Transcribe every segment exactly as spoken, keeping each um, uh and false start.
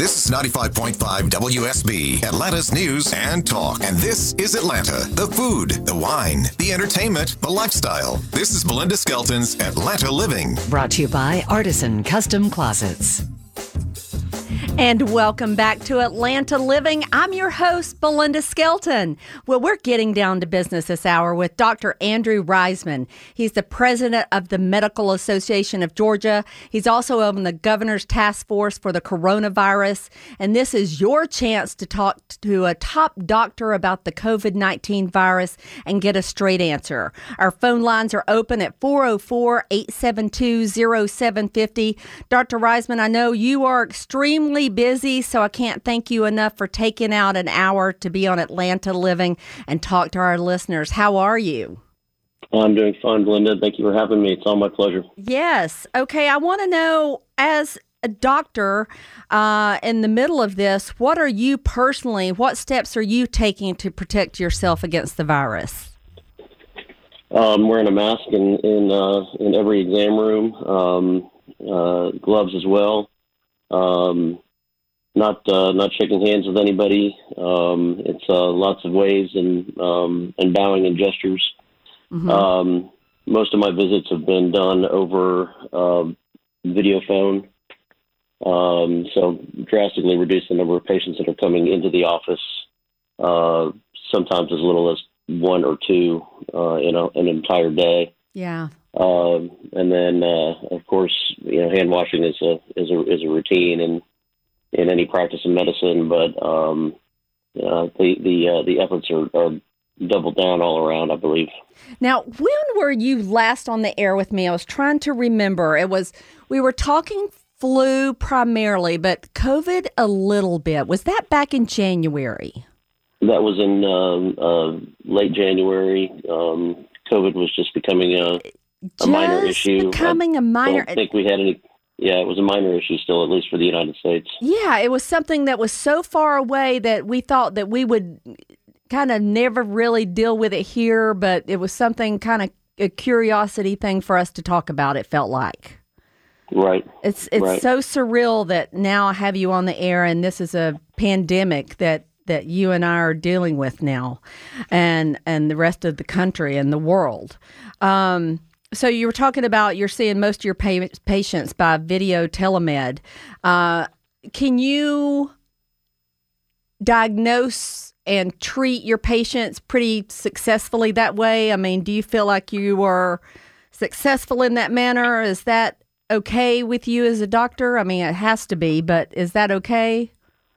This is ninety-five point five W S B, Atlanta's news and talk. And this is Atlanta. The food, the wine, the entertainment, the lifestyle. This is Belinda Skelton's Atlanta Living. Brought to you by Artisan Custom Closets. And welcome back to Atlanta Living. I'm your host, Belinda Skelton. Well, we're getting down to business this hour with Doctor Andrew Reisman. He's the president of the Medical Association of Georgia. He's also on the governor's task force for the coronavirus. And this is your chance to talk to a top doctor about the covid nineteen virus and get a straight answer. Our phone lines are open at four oh four, eight seven two, oh seven five oh. Doctor Reisman, I know you are extremely busy, so I can't thank you enough for taking out an hour to be on Atlanta Living and talk to our listeners. How are you? I'm doing fine, Belinda. Thank you for having me. It's all my pleasure. Yes. Okay. I want to know, as a doctor uh, in the middle of this, what are you personally, what steps are you taking to protect yourself against the virus? I'm wearing a mask in in, uh, in every exam room, um, uh, gloves as well. Um, Not uh, not shaking hands with anybody. Um, it's uh, lots of waves and um, and bowing and gestures. Mm-hmm. Um, most of my visits have been done over uh, video phone, um, so drastically reduce the number of patients that are coming into the office. Uh, sometimes as little as one or two uh, in a, an entire day. Yeah. Um, and then, uh, of course, you know, hand washing is a is a is a routine and. in any practice of medicine, but um, uh, the the uh, the efforts are, are doubled down all around, I believe. Now, when were you last on the air with me? I was trying to remember. It was we were talking flu primarily, but COVID a little bit. Was that back in January? That was in um, uh, late January. Um, COVID was just becoming a, a just minor issue. Becoming I a minor. don't think we had any. Yeah, it was a minor issue still, at least for the United States. Yeah, it was something that was so far away that we thought that we would kind of never really deal with it here, but it was something kind of a curiosity thing for us to talk about, it felt like. Right. It's it's right. so surreal that now I have you on the air and this is a pandemic that, that you and I are dealing with now and and the rest of the country and the world. Um So you were talking about you're seeing most of your pa- patients by video telemed. Uh, can you diagnose and treat your patients pretty successfully that way? I mean, do you feel like you were successful in that manner? Is that okay with you as a doctor? I mean, it has to be, but is that okay?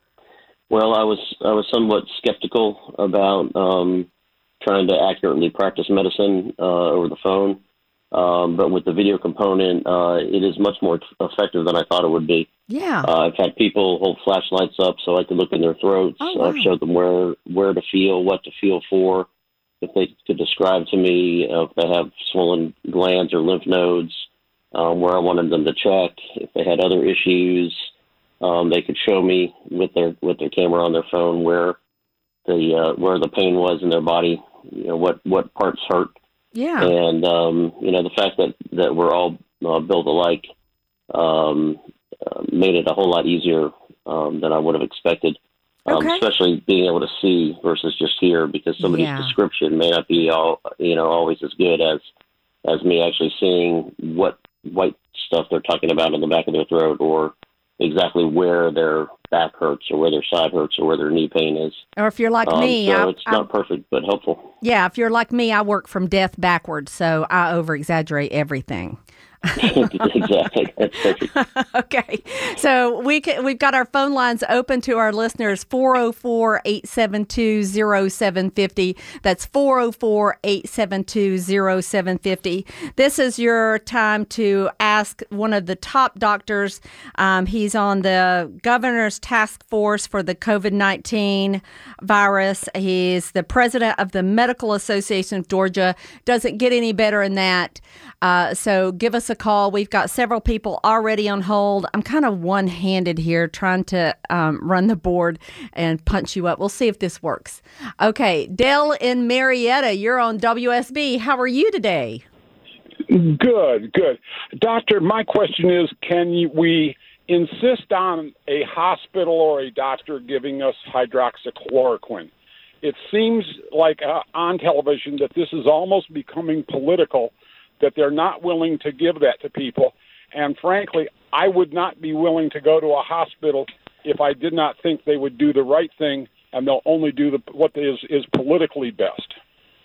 Well, I was I was somewhat skeptical about um, trying to accurately practice medicine uh, over the phone. Um, but with the video component, uh, it is much more effective than I thought it would be. Yeah. Uh, I've had people hold flashlights up so I could look in their throats. Oh, wow. I've showed them where, where to feel, what to feel for. If they could describe to me uh, if they have swollen glands or lymph nodes, um, where I wanted them to check. If they had other issues, um, they could show me with their with their camera on their phone where the uh, where the pain was in their body. You know what what parts hurt. Yeah. And, um, you know, the fact that, that we're all uh, built alike um, uh, made it a whole lot easier um, than I would have expected, um, okay. especially being able to see versus just hear, because somebody's yeah. description may not be all, you know, always as good as, as me actually seeing what white stuff they're talking about in the back of their throat or exactly where their back hurts or where their side hurts or where their knee pain is. Or if you're like um, me. So I, it's not I, perfect, but helpful. Yeah, if you're like me, I work from death backwards, so I over-exaggerate everything. Exactly. That's perfect. Okay. So we can, we've got our phone lines open to our listeners, four oh four, eight seven two, oh seven five oh. That's four oh four, eight seven two, oh seven five oh. This is your time to ask one of the top doctors. Um, he's on the governor's task force for the covid nineteen virus. He's the president of the Medical Association of Georgia. Doesn't get any better than that. Uh, so give us a call. We've got several people already on hold. I'm kind of one-handed here trying to um, run the board and punch you up. We'll see if this works. Okay, Dale in Marietta, you're on W S B. How are you today? Good, good. Doctor, my question is, can you, we insist on a hospital or a doctor giving us hydroxychloroquine. It seems like uh, on television that this is almost becoming political, that they're not willing to give that to people. And frankly, I would not be willing to go to a hospital if I did not think they would do the right thing and they'll only do the, what is, is politically best.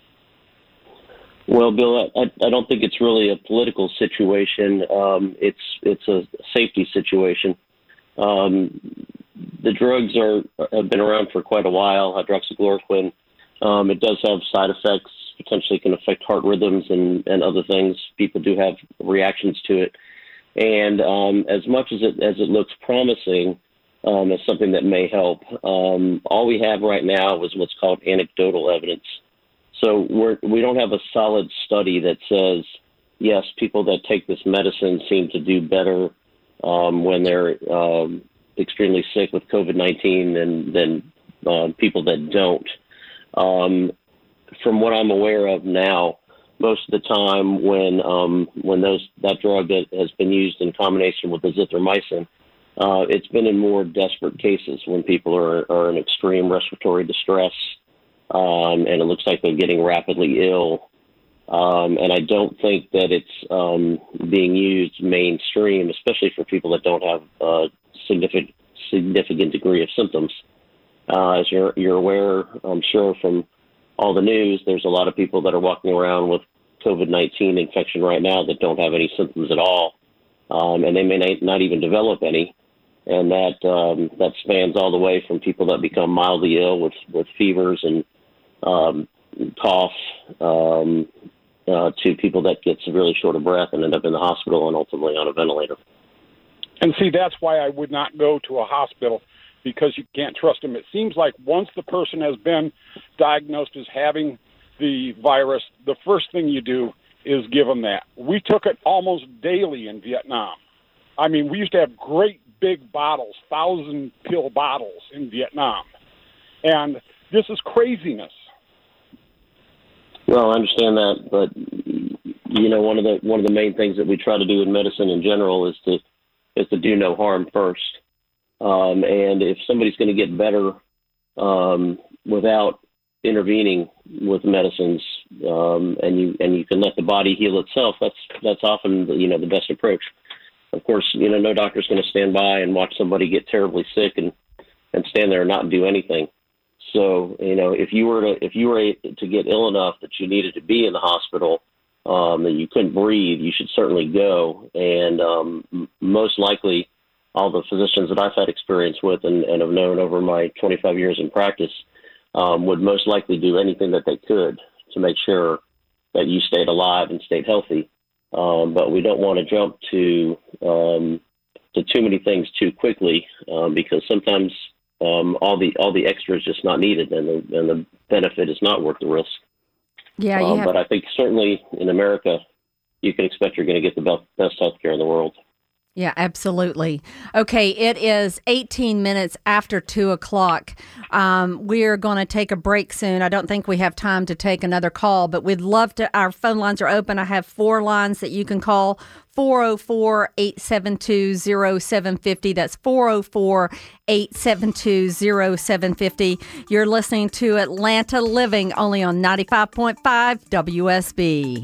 Well, Bill, I, I don't think it's really a political situation. Um, it's it's a safety situation. Um, the drugs are have been around for quite a while. Hydroxychloroquine. Um, it does have side effects. Potentially can affect heart rhythms and, and other things. People do have reactions to it. And um, as much as it as it looks promising um, as something that may help, um, all we have right now is what's called anecdotal evidence. So we're, we don't have a solid study that says, yes, people that take this medicine seem to do better um, when they're um, extremely sick with COVID nineteen than, than uh, people that don't. Um, from what I'm aware of now, most of the time when um, when those that drug that has been used in combination with azithromycin, uh, it's been in more desperate cases when people are, are in extreme respiratory distress. Um, and it looks like they're getting rapidly ill. Um, and I don't think that it's um, being used mainstream, especially for people that don't have a significant significant degree of symptoms. Uh, as you're, you're aware, I'm sure from all the news, there's a lot of people that are walking around with COVID nineteen infection right now that don't have any symptoms at all, um, and they may not even develop any. And that um, that spans all the way from people that become mildly ill with, with fevers and um, cough um, uh, to people that get severely short of breath and end up in the hospital and ultimately on a ventilator. And see, that's why I would not go to a hospital, because you can't trust them. It seems like once the person has been diagnosed as having the virus, the first thing you do is give them that. We took it almost daily in Vietnam. I mean, we used to have great big bottles, thousand pill bottles in Vietnam. And this is craziness. Well, I understand that, but you know, one of the one of the main things that we try to do in medicine in general is to is to do no harm first. Um, and if somebody's going to get better um, without intervening with medicines, um, and you and you can let the body heal itself, that's that's often you know the best approach. Of course, you know no doctor's going to stand by and watch somebody get terribly sick and, and stand there and not do anything. So you know if you were to if you were to get ill enough that you needed to be in the hospital, um, that you couldn't breathe, you should certainly go. And um, m- most likely, all the physicians that I've had experience with and, and have known over my twenty-five years in practice um, would most likely do anything that they could to make sure that you stayed alive and stayed healthy. Um, but we don't want to jump to um, to too many things too quickly um, because sometimes um, all the all the extra is just not needed, and the, and the benefit is not worth the risk. Yeah, you um, have- but I think certainly in America, you can expect you're going to get the best, best health care in the world. Yeah, absolutely. Okay, it is eighteen minutes after two o'clock. Um, we're going to take a break soon. I don't think we have time to take another call, but we'd love to. Our phone lines are open. I have four lines that you can call. four oh four, eight seven two, oh seven five oh. That's four oh four, eight seven two, oh seven five oh. You're listening to Atlanta Living, only on ninety-five point five W S B.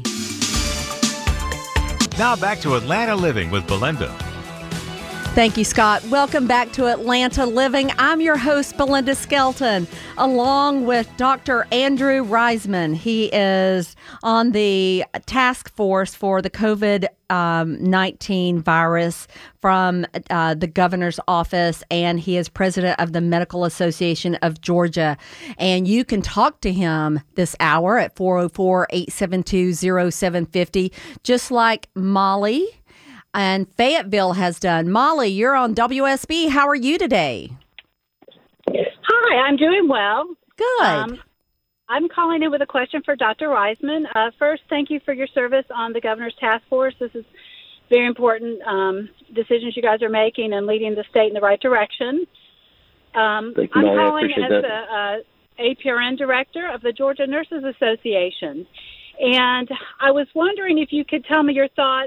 Now back to Atlanta Living with Belinda. Thank you, Scott. Welcome back to Atlanta Living. I'm your host, Belinda Skelton, along with Doctor Andrew Reisman. He is on the task force for the COVID nineteen virus from uh, the governor's office, and he is president of the Medical Association of Georgia. And you can talk to him this hour at four oh four, eight seven two, oh seven five oh, just like Molly and Fayetteville has done. Molly, you're on W S B. How are you today? Hi, I'm doing well. Good. Um, I'm calling in with a question for Doctor Reisman. Uh, first, thank you for your service on the governor's task force. This is very important um, decisions you guys are making and leading the state in the right direction. Um, Thank you, I'm Molly. I calling appreciate as that. a, a A P R N director of the Georgia Nurses Association. And I was wondering if you could tell me your thoughts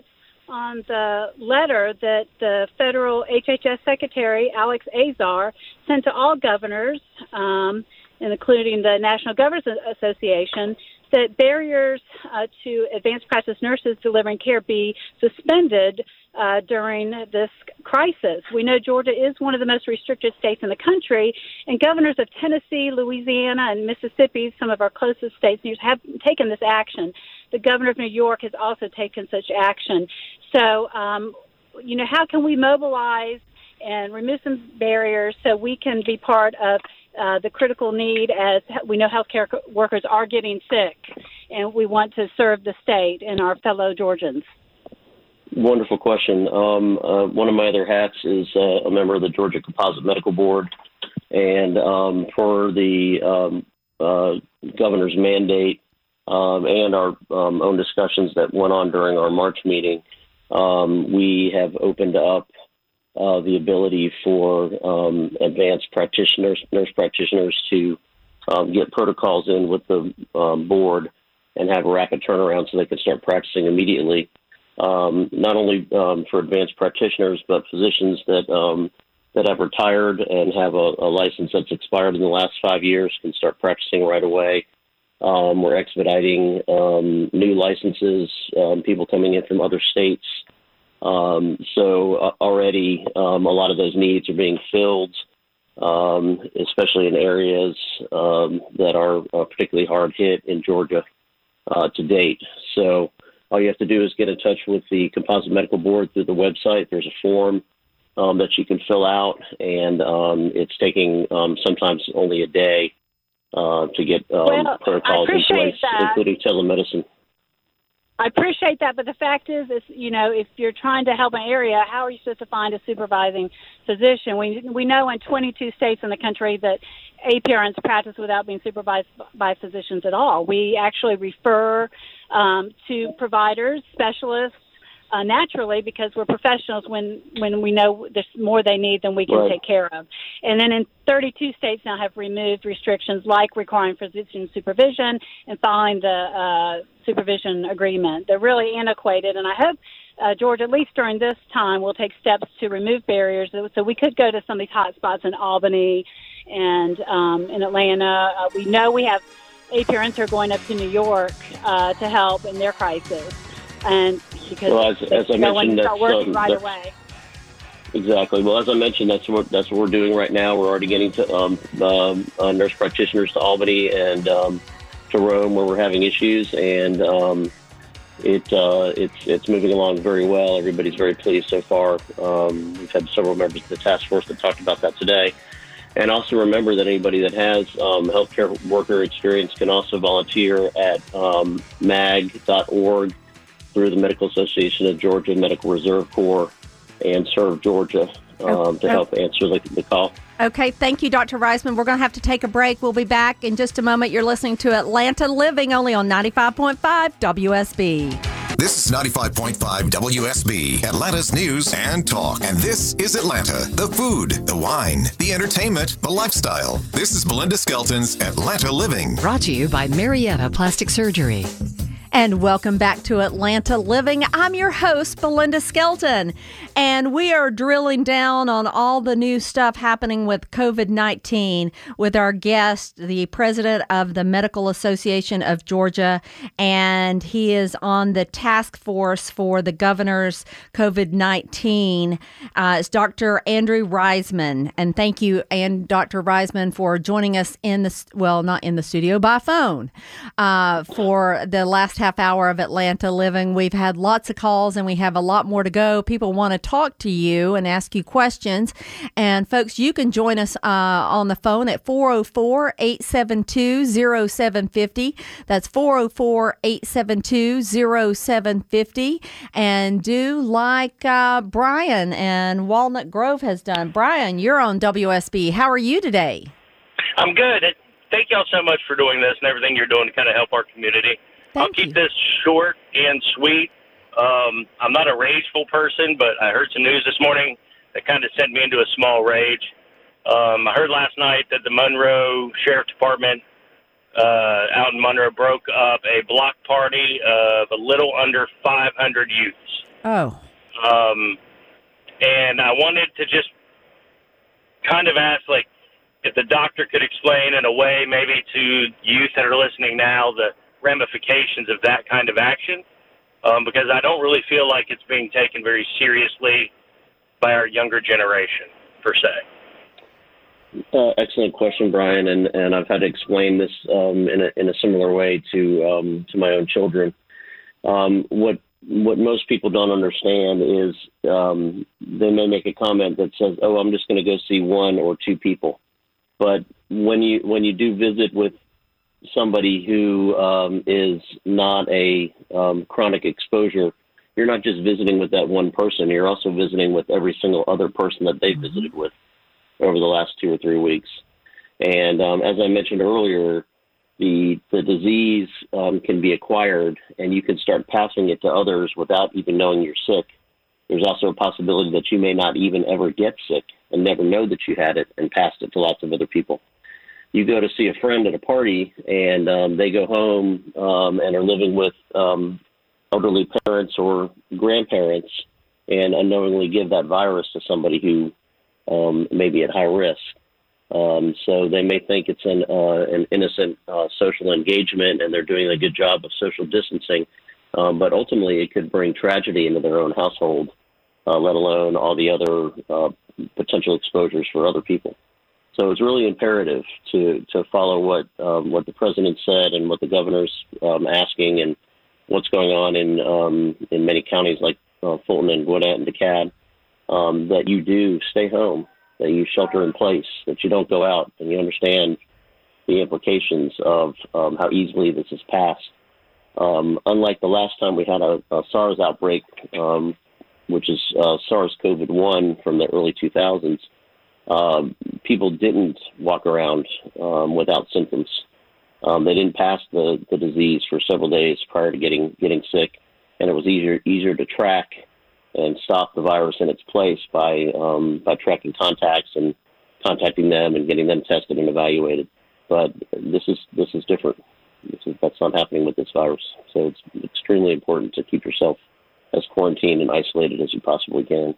on the letter that the federal H H S Secretary, Alex Azar, sent to all governors, um, including the National Governors Association, that barriers uh, to advanced practice nurses delivering care be suspended uh, during this crisis. We know Georgia is one of the most restricted states in the country, and governors of Tennessee, Louisiana, and Mississippi, some of our closest states, have taken this action. The governor of New York has also taken such action. So, um, you know, how can we mobilize and remove some barriers so we can be part of uh, the critical need, as we know healthcare workers are getting sick, and we want to serve the state and our fellow Georgians? Wonderful question. Um, uh, one of my other hats is uh, a member of the Georgia Composite Medical Board, and um, for the um, uh, governor's mandate um, and our um, own discussions that went on during our March meeting, um, we have opened up Uh, the ability for um, advanced practitioners, nurse practitioners, to um, get protocols in with the um, board and have a rapid turnaround so they can start practicing immediately. Um, not only um, for advanced practitioners, but physicians that um, that have retired and have a, a license that's expired in the last five years can start practicing right away. Um, we're expediting um, new licenses, um, people coming in from other states. Um, so uh, already um, a lot of those needs are being filled, um, especially in areas um, that are uh, particularly hard hit in Georgia uh, to date. So all you have to do is get in touch with the Composite Medical Board through the website. There's a form um, that you can fill out, and um, it's taking um, sometimes only a day uh, to get um, well, protocols in place, that. including telemedicine. I appreciate that, but the fact is, is, you know, if you're trying to help an area, how are you supposed to find a supervising physician? We we know in twenty-two states in the country that A P R Ns practice without being supervised by physicians at all. We actually refer um, to providers, specialists, uh, naturally, because we're professionals when, when we know there's more they need than we can right. take care of. And then in thirty-two states now have removed restrictions like requiring physician supervision and following the uh, supervision agreement. They're really antiquated, and I hope uh, Georgia, at least during this time, will take steps to remove barriers. So we could go to some of these hot spots in Albany and um, in Atlanta. Uh, we know we have A P R Ns who are going up to New York uh, to help in their crisis. And because well, as, as I mentioned, that's, start working um, right that's, away. Exactly. Well, as I mentioned, that's what that's what we're doing right now. We're already getting to um, um, uh, nurse practitioners to Albany and um, to Rome, where we're having issues, and um, it uh, it's it's moving along very well. Everybody's very pleased so far. Um, we've had several members of the task force that talked about that today. And also remember that anybody that has um, healthcare worker experience can also volunteer at um, mag dot org through the Medical Association of Georgia Medical Reserve Corps and Serve Georgia um, to help answer the, the call. Okay, thank you, Doctor Reisman. We're going to have to take a break. We'll be back in just a moment. You're listening to Atlanta Living, only on ninety-five point five W S B. This is ninety-five point five W S B, Atlanta's news and talk. And this is Atlanta, the food, the wine, the entertainment, the lifestyle. This is Belinda Skelton's Atlanta Living. Brought to you by Marietta Plastic Surgery. And welcome back to Atlanta Living. I'm your host, Belinda Skelton, and we are drilling down on all the new stuff happening with COVID nineteen with our guest, the president of the Medical Association of Georgia, and he is on the task force for the governor's COVID nineteen. Uh, it's Doctor Andrew Reisman, and thank you, and Doctor Reisman, for joining us in the, well, not in the studio, by phone, uh, for the last half hour of Atlanta Living. We've had lots of calls and we have a lot more to go. People want to talk to you and ask you questions. And folks, you can join us uh, on the phone at four oh four, eight seven two, oh seven five oh. That's four oh four, eight seven two, oh seven five oh. And do like uh, Brian and Walnut Grove has done. Brian, you're on W S B. How are you today? I'm good. Thank y'all so much for doing this and everything you're doing to kind of help our community. Thank I'll keep you. this short and sweet. Um, I'm not a rageful person, but I heard some news this morning that kind of sent me into a small rage. Um, I heard last night that the Monroe Sheriff Department uh, out in Monroe broke up a block party of a little under five hundred youths. Oh. Um, and I wanted to just kind of ask, like, if the doctor could explain in a way maybe to youth that are listening now the ramifications of that kind of action, um, because I don't really feel like it's being taken very seriously by our younger generation, per se. Uh, excellent question, Brian, and, and I've had to explain this um, in, a, in a similar way to um, to my own children. Um, what what most people don't understand is um, they may make a comment that says, "Oh, I'm just going to go see one or two people," but when you when you do visit with somebody who um, is not a um, chronic exposure, you're not just visiting with that one person. You're also visiting with every single other person that they've mm-hmm. visited with over the last two or three weeks. And um, as I mentioned earlier, the the disease um, can be acquired, and you can start passing it to others without even knowing you're sick. There's also a possibility that you may not even ever get sick and never know that you had it and passed it to lots of other people. You go to see a friend at a party, and um, they go home um, and are living with um, elderly parents or grandparents and unknowingly give that virus to somebody who um, may be at high risk. Um, so they may think it's an, uh, an innocent uh, social engagement and they're doing a good job of social distancing, um, but ultimately it could bring tragedy into their own household, uh, let alone all the other uh, potential exposures for other people. So it's really imperative to, to follow what um, what the president said and what the governor's um, asking and what's going on in um, in many counties like uh, Fulton and Gwinnett and DeKalb, um, that you do stay home, that you shelter in place, that you don't go out, and you understand the implications of um, how easily this is passed. Um, unlike the last time we had a, a SARS outbreak, um, which is uh, SARS-CoV one from the early two thousands, uh, people didn't walk around um, without symptoms. Um, they didn't pass the, the disease for several days prior to getting getting sick, and it was easier easier to track and stop the virus in its place by um, by tracking contacts and contacting them and getting them tested and evaluated. But this is this is different. This is, that's not happening with this virus. So it's extremely important to keep yourself as quarantined and isolated as you possibly can.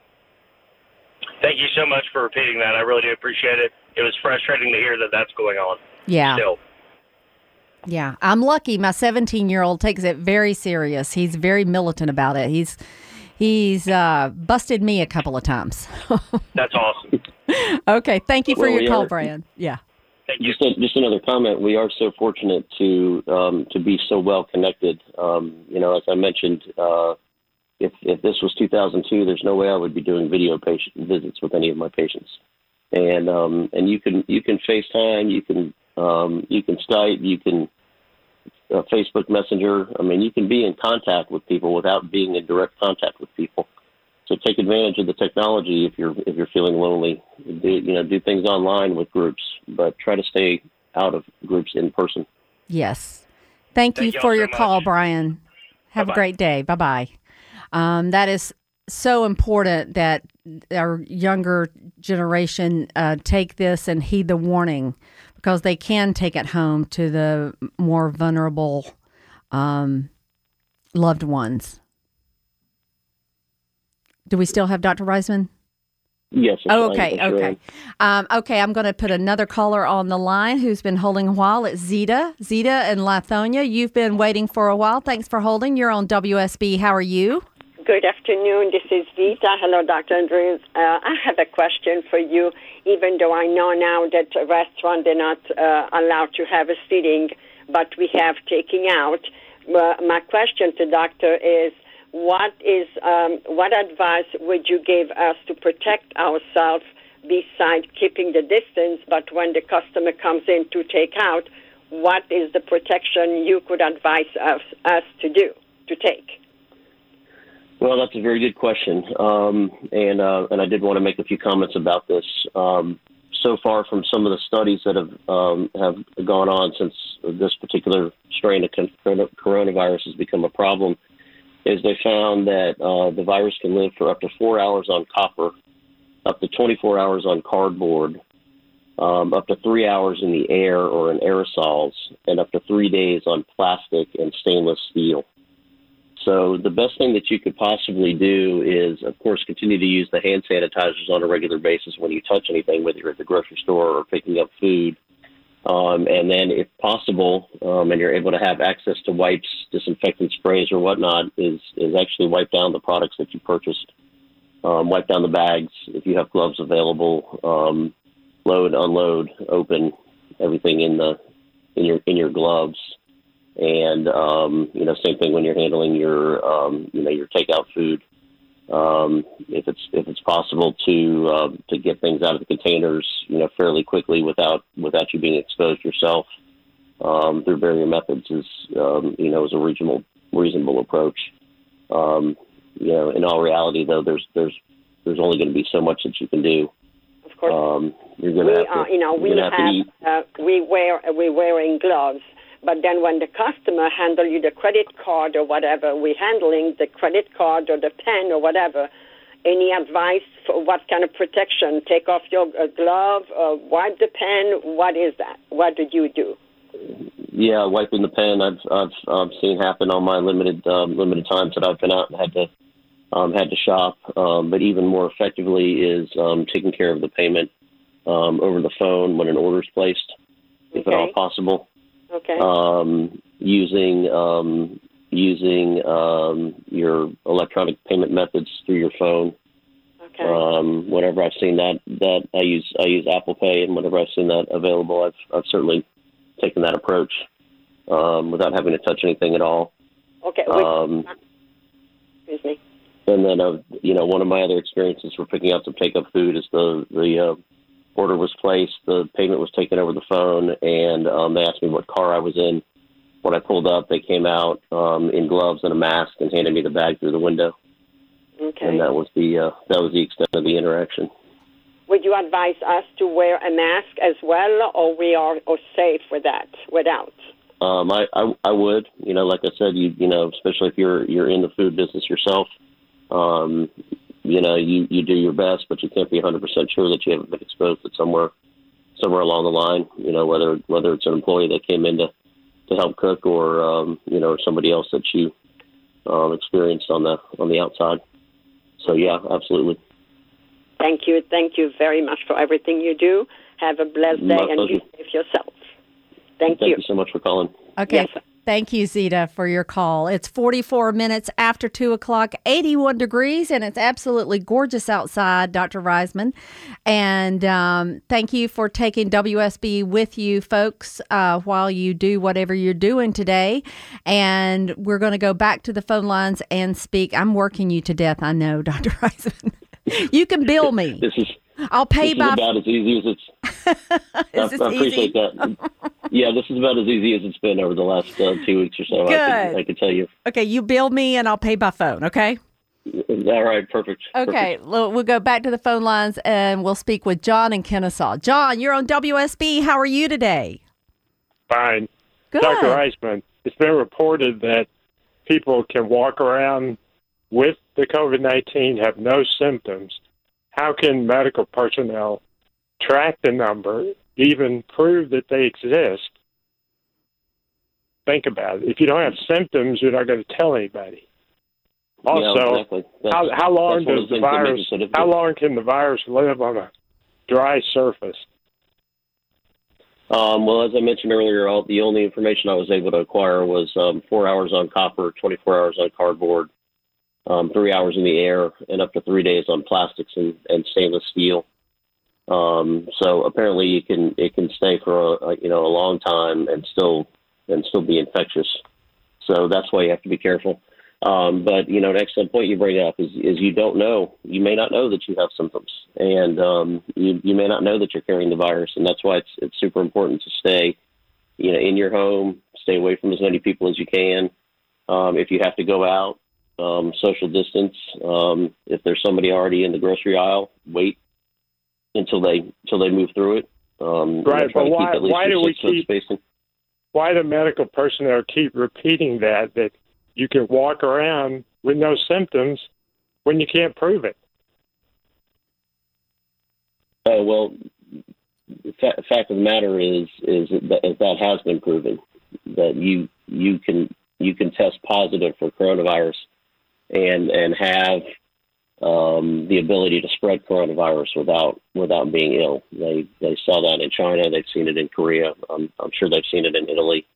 Thank you so much for repeating that. I really do appreciate it. It was frustrating to hear that that's going on. Yeah. Still. Yeah. I'm lucky. My seventeen-year-old takes it very serious. He's very militant about it. He's he's uh, busted me a couple of times. That's awesome. Okay. Thank you for well, your call, are, Brian. Yeah. Thank you. Just, a, just another comment. We are so fortunate to um, to be so well connected. Um, you know, as I mentioned, uh, if if this was two thousand two, there's no way I would be doing video patient visits with any of my patients. And um, and you can you can FaceTime, you can um, you can Skype, you can uh, Facebook Messenger. I mean, you can be in contact with people without being in direct contact with people. So take advantage of the technology if you're if you're feeling lonely. Do, you know, do things online with groups, but try to stay out of groups in person. Yes. Thank, Thank you for your so call, Brian. Have Bye-bye. a great day. Bye bye. Um, that is so important that our younger generation uh, take this and heed the warning, because they can take it home to the more vulnerable um, loved ones. Do we still have Doctor Reisman? Yes. Oh, okay, sure. okay. Um, okay, I'm going to put another caller on the line who's been holding a while. It's Zeta. Zeta in Lithonia. You've been waiting for a while. Thanks for holding. You're on W S B. How are you? Good afternoon. This is Zeta. Hello, Doctor Andrews. Uh, I have a question for you. Even though I know now that restaurants are not uh, allowed to have a seating, but we have taking out, uh, my question to doctor is, What is um, what advice would you give us to protect ourselves besides keeping the distance? But when the customer comes in to take out, what is the protection you could advise us, us to do, to take? Well, that's a very good question, um, and uh, and I did want to make a few comments about this. Um, so far, from some of the studies that have um, have gone on since this particular strain of coronavirus has become a problem, is they found that uh, the virus can live for up to four hours on copper, up to twenty-four hours on cardboard, um, up to three hours in the air or in aerosols, and up to three days on plastic and stainless steel. So the best thing that you could possibly do is, of course, continue to use the hand sanitizers on a regular basis when you touch anything, whether you're at the grocery store or picking up food. Um, and then, if possible, um, and you're able to have access to wipes, disinfectant sprays, or whatnot, is is actually wipe down the products that you purchased. Um, wipe down the bags if you have gloves available. Um, load, unload, open everything in the in your in your gloves. And um, you know, same thing when you're handling your um, you know your takeout food. Um, if it's if it's possible to uh, to get things out of the containers, you know, fairly quickly without without you being exposed yourself um, through barrier methods is um, you know is a reasonable reasonable approach. Um, you know, in all reality, though, there's there's there's only going to be so much that you can do. Of course, um, you're going to have to. Uh, you know, we have, have uh, we wear we wearing gloves. But then when the customer handle you the credit card or whatever, we're handling the credit card or the pen or whatever. Any advice for what kind of protection? Take off your uh, glove, uh, wipe the pen. What is that? What did you do? Yeah, wiping the pen. I've I've, I've seen happen on my limited um, limited times that I've been out and had to um, had to shop. Um, but even more effectively is um, taking care of the payment um, over the phone when an order is placed, if Okay. at all possible. Okay. Um, using um, using um, your electronic payment methods through your phone. Okay. Um, whenever I've seen that, that I use I use Apple Pay, and whenever I've seen that available, I've I've certainly taken that approach um, without having to touch anything at all. Okay. Um, Excuse me. and then, uh, you know, one of my other experiences for picking out some take-up food is the the uh, order was placed, the payment was taken over the phone, and um, they asked me what car I was in. When I pulled up, they came out um, in gloves and a mask and handed me the bag through the window. Okay. And that was the uh, that was the extent of the interaction. Would you advise us to wear a mask as well, or we are or safe with that, without? Um, I, I I would, you know, like I said, you you know, especially if you're you're in the food business yourself, um, you know, you, you do your best, but you can't be one hundred percent sure that you haven't been exposed to somewhere somewhere along the line. You know, whether whether it's an employee that came in to, to help cook, or um, you know, or somebody else that you um, experienced on the on the outside. So yeah, absolutely. Thank you. Thank you very much for everything you do. Have a blessed day. My And pleasure. be safe yourself. Thank, Thank you. you so much for calling. Okay. Yes. Thank you, Zita, for your call. It's forty-four minutes after two o'clock, eighty-one degrees, and it's absolutely gorgeous outside, Doctor Reisman. And um, thank you for taking W S B with you, folks, uh, while you do whatever you're doing today. And we're going to go back to the phone lines and speak. I'm working you to death, I know, Doctor Reisman. You can bill me. This is I'll pay this by. is about as easy as it's. Is I, this I appreciate easy? that. Yeah, this is about as easy as it's been over the last uh, two weeks or so. I Good. can, I can tell you. Okay, you bill me and I'll pay by phone, okay? All right, perfect. Okay, perfect. well, we'll go back to the phone lines and we'll speak with John in Kennesaw. John, you're on W S B. How are you today? Fine. Good. Doctor Eisman, it's been reported that people can walk around with the COVID nineteen, have no symptoms. How can medical personnel track the number, even prove that they exist? Think about it. If you don't have symptoms, you're not going to tell anybody. Also, yeah, exactly. That's, how, how long that's one of does the the things that make virus? it so difficult. How long can the virus live on a dry surface? Um, well, as I mentioned earlier, all, the only information I was able to acquire was um, four hours on copper, twenty-four hours on cardboard, um, three hours in the air, and up to three days on plastics and, and stainless steel. Um, so apparently, you can it can stay for a, a you know a long time and still and still be infectious. So that's why you have to be careful. Um, but, you know, an excellent point you bring up is, is you don't know. You may not know that you have symptoms, and um, you, you may not know that you're carrying the virus. And that's why it's, it's super important to stay, you know, in your home, stay away from as many people as you can. Um, if you have to go out, um, social distance. Um, if there's somebody already in the grocery aisle, wait until they until they move through it. Um, Right, try but to keep why, at least why your do we six foot keep, spacing. why do medical personnel keep repeating that, that you can walk around with no symptoms when you can't prove it? Uh, well, the fa- fact of the matter is, is that, that has been proven that you you can you can test positive for coronavirus and and have um, the ability to spread coronavirus without without being ill. They they saw that in China. They've seen it in Korea. I'm, I'm sure they've seen it in Italy,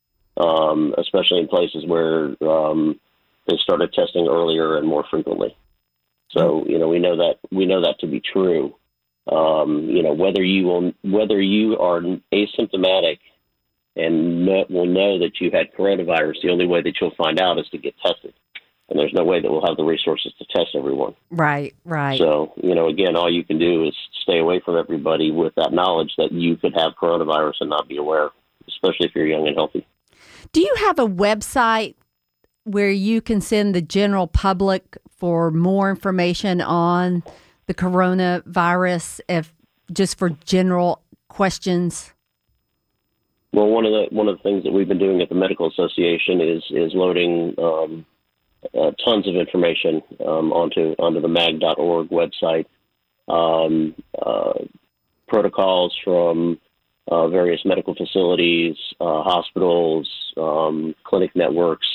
um, especially in places where um, they started testing earlier and more frequently. So you know we know that we know that to be true. Um, you know whether you will whether you are asymptomatic and know, will know that you had coronavirus, the only way that you'll find out is to get tested. And there's no way that we'll have the resources to test everyone. Right, right. So, you know, again, all you can do is stay away from everybody with that knowledge that you could have coronavirus and not be aware, especially if you're young and healthy. Do you have a website where you can send the general public for more information on the coronavirus, if just for general questions? Well, one of the one of the things that we've been doing at the Medical Association is is loading um, uh, tons of information um, onto onto the mag dot org website, um, uh, protocols from uh, various medical facilities, uh, hospitals, um, clinic networks,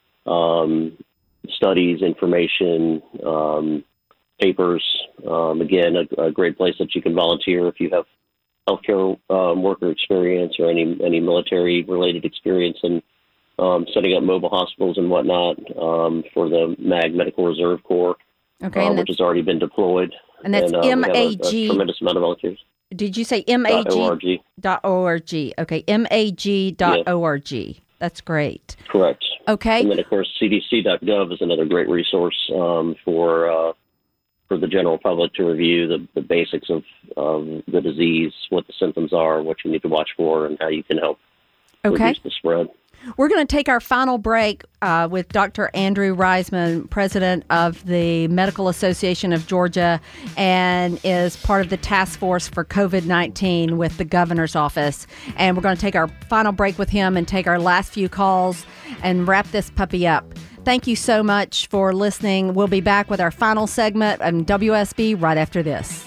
um, studies, information, um, papers. Um, again, a, a great place that you can volunteer if you have healthcare um, worker experience or any any military related experience in um, setting up mobile hospitals and whatnot um, for the MAG Medical Reserve Corps, okay, uh, which has already been deployed. And that's and, uh, M A G. We have a, a tremendous amount of volunteers. Did you say M A G dot org? Okay, M A G dot org. Yeah. That's great. Correct. Okay. And then, of course, C D C dot gov is another great resource um, for uh, for the general public to review the, the basics of um, the disease, what the symptoms are, what you need to watch for, and how you can help okay. reduce the spread. We're going to take our final break uh, with Doctor Andrew Reisman, president of the Medical Association of Georgia, and is part of the task force for COVID nineteen with the governor's office. And we're going to take our final break with him and take our last few calls and wrap this puppy up. Thank you so much for listening. We'll be back with our final segment on W S B right after this.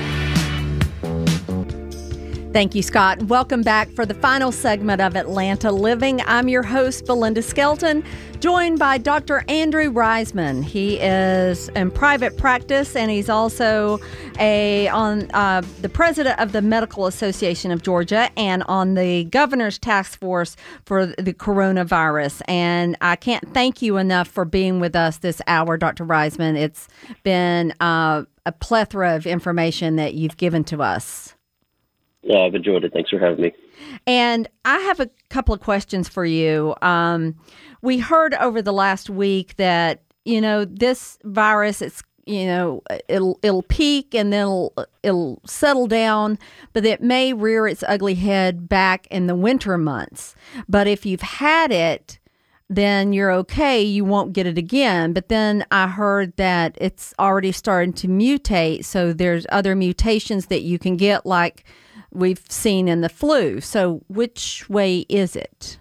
Thank you, Scott. Welcome back for the final segment of Atlanta Living. I'm your host, Belinda Skelton, joined by Doctor Andrew Reisman. He is in private practice, and he's also a on uh, the president of the Medical Association of Georgia and on the governor's task force for the coronavirus. And I can't thank you enough for being with us this hour, Doctor Reisman. It's been uh, a plethora of information that you've given to us. Yeah, I've enjoyed it. Thanks for having me. And I have a couple of questions for you. Um, we heard over the last week that, you know, this virus, it's, you know, it'll it'll peak and then it'll, it'll settle down, but it may rear its ugly head back in the winter months. But if you've had it, then you're okay. You won't get it again. But then I heard that it's already starting to mutate. So there's other mutations that you can get, like we've seen in the flu. So which way is it?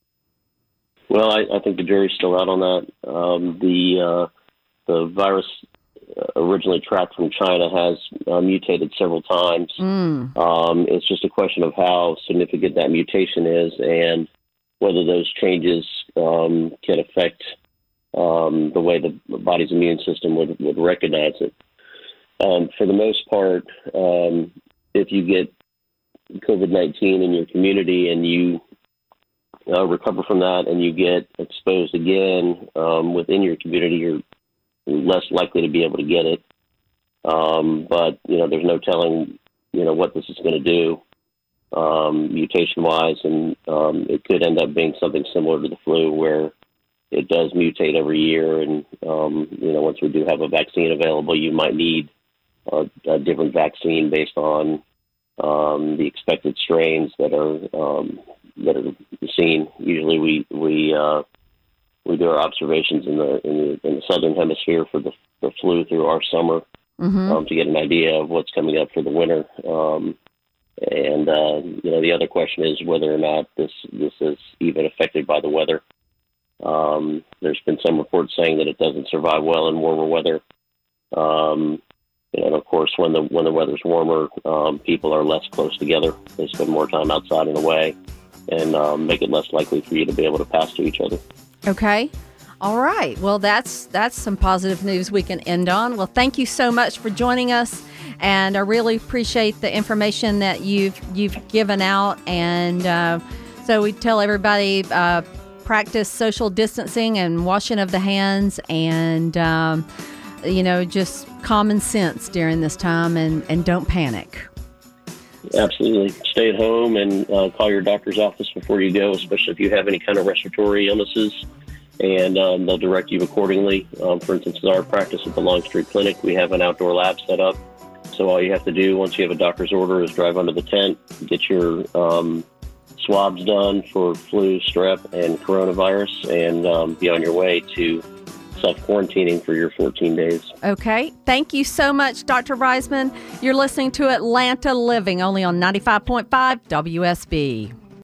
Well, I, I think the jury's still out on that. Um, the uh, the virus originally tracked from China has uh, mutated several times. Mm. Um, it's just a question of how significant that mutation is and whether those changes um, can affect um, the way the body's immune system would, would recognize it. Um, for the most part, um, if you get COVID nineteen in your community and you uh, recover from that and you get exposed again um, within your community, you're less likely to be able to get it. Um, but, you know, there's no telling, you know, what this is going to do um, mutation-wise, and um, it could end up being something similar to the flu where it does mutate every year. And, um, you know, once we do have a vaccine available, you might need a, a different vaccine based on Um, the expected strains that are um, that are seen. Usually, we we uh, we do our observations in the in the, in the southern hemisphere for the, the flu through our summer mm-hmm. um, to get an idea of what's coming up for the winter. Um, and uh, you know, the other question is whether or not this this is even affected by the weather. Um, there's been some reports saying that it doesn't survive well in warmer weather. Um, And of course, when the when the weather's warmer, um, people are less close together. They spend more time outside and away, and um, make it less likely for you to be able to pass to each other. Okay. All right. Well, that's that's some positive news we can end on. Well, thank you so much for joining us, and I really appreciate the information that you've you've given out. And uh, so we tell everybody uh, practice social distancing and washing of the hands, and um, you know, just common sense during this time, and, and don't panic. Absolutely. Stay at home and uh, call your doctor's office before you go, especially if you have any kind of respiratory illnesses, and um, they'll direct you accordingly. Um, for instance, in our practice at the Longstreet Clinic, we have an outdoor lab set up. So all you have to do once you have a doctor's order is drive under the tent, get your um, swabs done for flu, strep, and coronavirus, and um, be on your way to self-quarantining for your fourteen days. Okay. Thank you so much, Doctor Reisman. You're listening to Atlanta Living, only on ninety-five point five W S B.